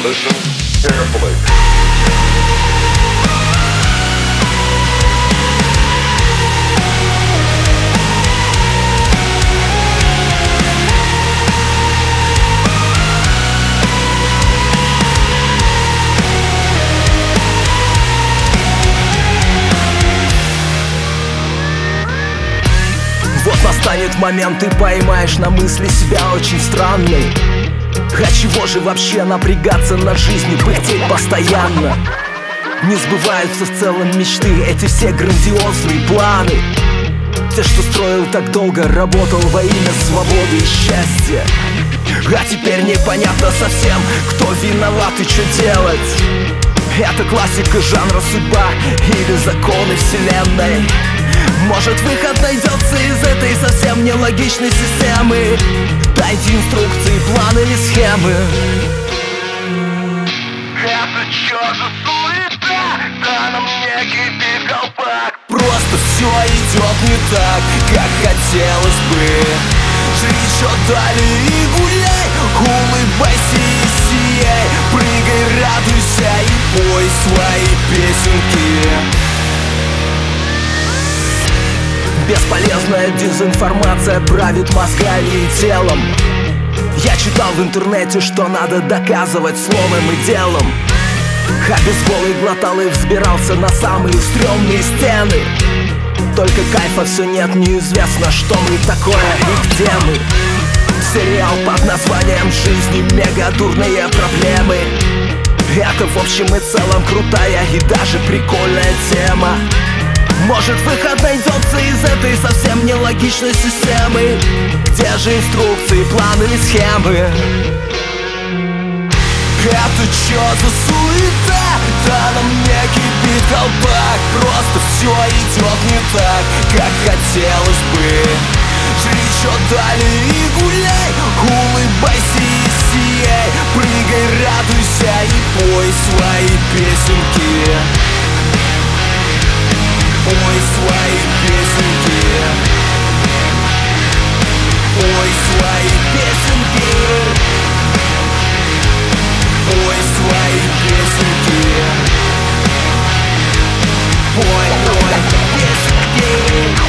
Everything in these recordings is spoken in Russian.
Listen carefully. Вот настанет момент, ты поймаешь на мысли себя очень странной. А чего же вообще напрягаться над жизнью, пыхтеть постоянно? Не сбываются в целом мечты, эти все грандиозные планы. Те, что строил так долго, работал во имя свободы и счастья. А теперь непонятно совсем, кто виноват и что делать. Это классика жанра судьба или законы вселенной. Может, выход найдется из этой совсем нелогичной системы. Дайте инструкции, планы или схемы. Это чё за суета? Да на мне кипит колпак. Просто все идет не так, как хотелось бы. Жить что далее и гуляй, улыбайся и сияй. Прыгай, радуйся и пой свои песенки. Бесполезная дезинформация правит мозгами и телом. Я читал в интернете, что надо доказывать словом и делом. А бесполый глотал и взбирался на самые стрёмные стены. Только кайфа все нет, неизвестно, что мы такое и где мы. Сериал под названием «Жизни мега дурные проблемы». Это в общем и целом крутая и даже прикольная тема. Может, выход найдется из этой совсем нелогичной системы. Где же инструкции, планы или схемы? Это чё за суета? Да на мне кипит колпак. Просто все идет не так, как хотелось бы. Жить что далее и гуляй, улыбайся и сияй. Прыгай, радуйся и пой свои песенки. Пой свои песенки. Пой свои песенки. Пой свои песенки. Пой песенки.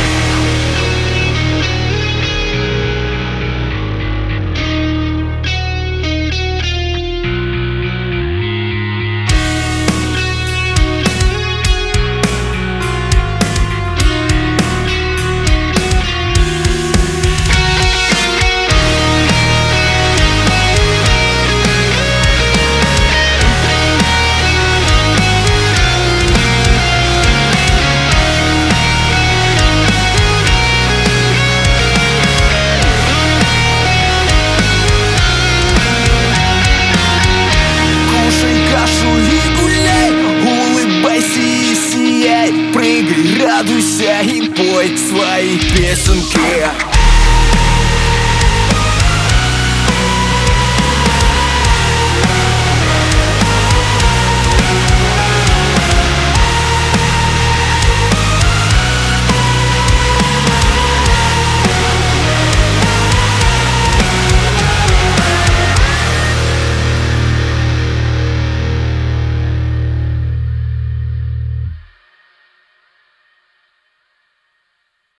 Радуйся и пой свои песенки.